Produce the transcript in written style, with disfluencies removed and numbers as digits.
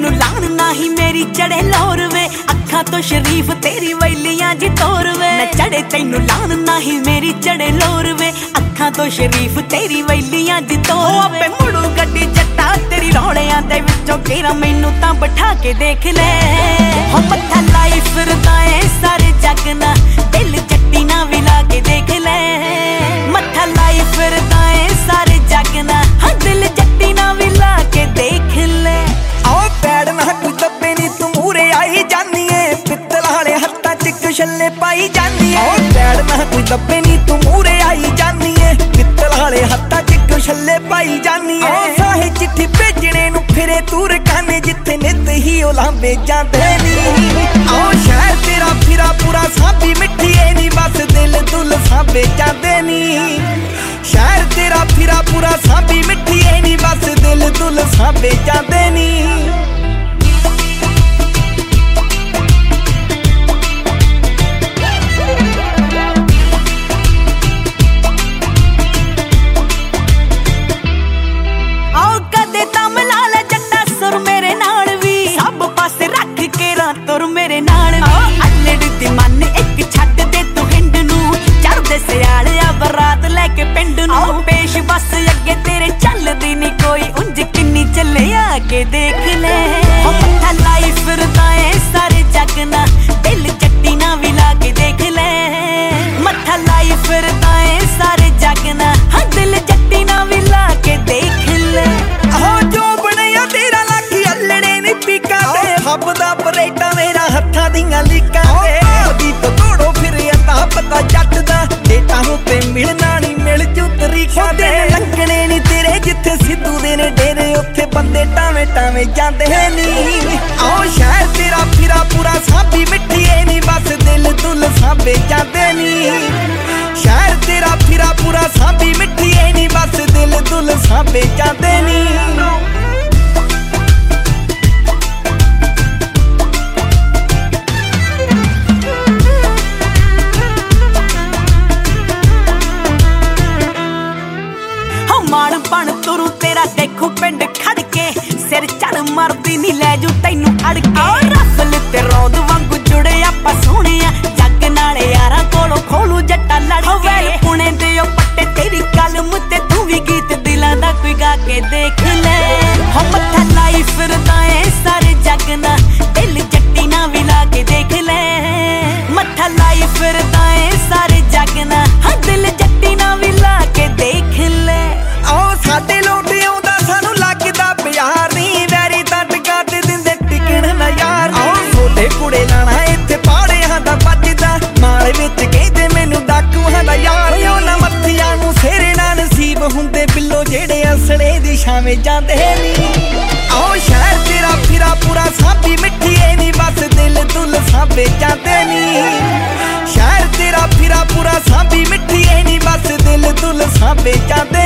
तैनू लान नाही मेरी चढ़े लोर वे अखा तो शरीफ तेरी वैलियां जी तोर वे न चढ़े तैनू लान नाही मेरी चढ़े लोर वे अखा तो शरीफ तेरी वैलियां जी तोर वे मुड़ू गड्डी जट्टा तेरी रौड़ियां दे विचों केरा मैनू तां बिठा के देख ले हो मत्था लाई फिरदा ऐ सारे जग ना दिल जट्टी ना विला के देख ले मत्था लाई फिरदा ऐ सारे जग ना हाँ दिल जट्टी ना विला के देख ले आओ पैड़ ना कोई दब्बे नी तू मूरे आई जानी है पित्तल वाले हत्था च कुशले पाई जानी है पैड़ ना कोई दब्बे नी तू मूरे आई जानी है पित्तल वाले हत्था च कुशले पाई जानी है साहे चिट्ठी भेजने नू फिरे तूर काने जिथे नित ही ओ लांबे जांदे नी आओ शहर तेरा फिरा पूरा साबी मिट्टी ए नी बस दिल दुल साबे जांदे नी शहर तेरा फिरा पूरा साबी मिट्टी ए नी बस दिल दुल साबे जांदे नी तुर मेरे नाल अल्लड़ दी मन एक छड्ड दे तू हिंड नू चढ़दे सियाल आ बरात लेके पिंड नू पेश बस अगे तेरे चलदी नी कोई उंज किन्नी चले आके देख ले मत्था लाई फिरदा ऐ सारे जग ना दिल जट्टी ना विला के देख ले मत्था लाई फिरदा ऐ सारे जग ना हाँ दिल जट्टी ना विला के देख ले हो जो बनया तेरा लाखी अल्लड़े नी पीका ते हबदा परेटा मेरा हत्था दियां लीकां ते दी तो तोड़ो फिर अता पता जट दा डेटा हूं ते मिलना नी मिल जू तरीका ते लंघने नी तेरे जिथे सिद्धू दे ने डेरे उत्थे बंदे टावे टावे जांदे नी आओ शहर तेरा फिरा पूरा साबी मिट्टी ए नी बस दिल दुल साबे जांदे नी शहर तेरा फिरा पूरा साबी मिट्टी ए नी बस दिल दुल साबे जांदे नी माण बन तुरू तेरा देखू पिंड खड़ के सिर चढ़ मरदी नी लै जू तैनू अड़ के रफल ते रौद वांगू जुड़े आपां सोहणे जग नाले यारां कोलों खोलू जट्टा लड़ के पुणे दे ओ पट्टे तेरी कलम ते तू भी गीत दिलां दा कोई गा के देख ले हो मत्था लाई फिरदा ऐ सारे जग ना दिल जट्टी ना विला के देख ले मत्था लाई फिरदा ऐ सारे जग ना हाँ दिल जट्टी ना विला के देख ले आओ साडे लोटे आउंदा सानू लगदा प्यार नी वैरी तां टका ते दिंदे टिकण ना यार आओ छोटे कुड़े लाना इत्थे पाड़ियां दा बजदा माल विच कहंदे मैनू डाकूआं दा यार ओ ना मत्थियां नू सेरे ना नसीब हुंदे बिल्लो जेड़े असले दी छावें जांदे नी आओ शहर तेरा फिरा पूरा साबी मिट्टी ए नी बस दिल दुल साबे जांदे नी शहर तेरा फिरा पूरा साबी मिट्टी ए नी बस दिल दुल साबे जांदे